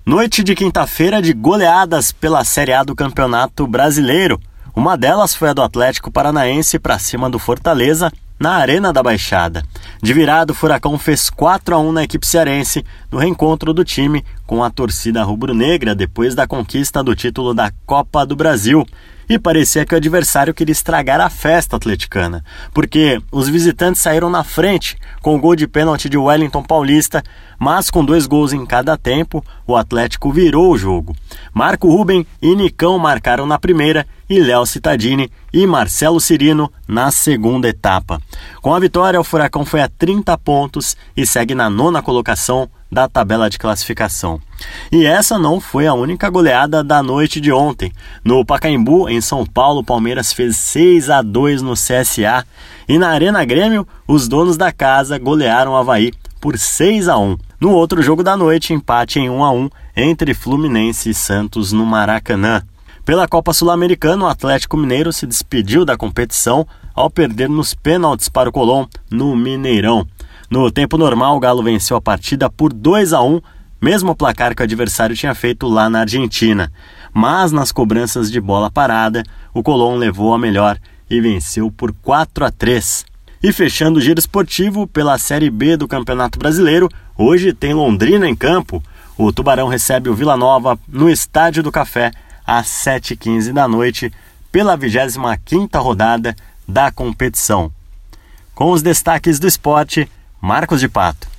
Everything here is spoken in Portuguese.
Noite de quinta-feira de goleadas pela Série A do Campeonato Brasileiro. Uma delas foi a do Atlético Paranaense para cima do Fortaleza, na Arena da Baixada. De virada, o Furacão fez 4-1 na equipe cearense, no reencontro do time com a torcida rubro-negra depois da conquista do título da Copa do Brasil. E parecia que o adversário queria estragar a festa atleticana, porque os visitantes saíram na frente com o gol de pênalti de Wellington Paulista, mas com 2 gols em cada tempo, o Atlético virou o jogo. Marco Ruben e Nicão marcaram na primeira e Léo Cittadini e Marcelo Cirino na segunda etapa. Com a vitória, o Furacão foi a 30 pontos e segue na 9ª colocação da tabela de classificação. E essa não foi a única goleada da noite de ontem. No Pacaembu, em São Paulo, o Palmeiras fez 6-2 no CSA. E na Arena Grêmio, os donos da casa golearam o Avaí por 6-1. No outro jogo da noite, empate em 1-1 entre Fluminense e Santos no Maracanã. Pela Copa Sul-Americana, o Atlético Mineiro se despediu da competição ao perder nos pênaltis para o Colón no Mineirão. No tempo normal, o Galo venceu a partida por 2-1, mesmo placar que o adversário tinha feito lá na Argentina. Mas nas cobranças de bola parada, o Colón levou a melhor e venceu por 4-3. E fechando o giro esportivo pela Série B do Campeonato Brasileiro, hoje tem Londrina em campo. O Tubarão recebe o Vila Nova no Estádio do Café às 7h15 da noite pela 25ª rodada da competição. Com os destaques do esporte, Marcos de Pato.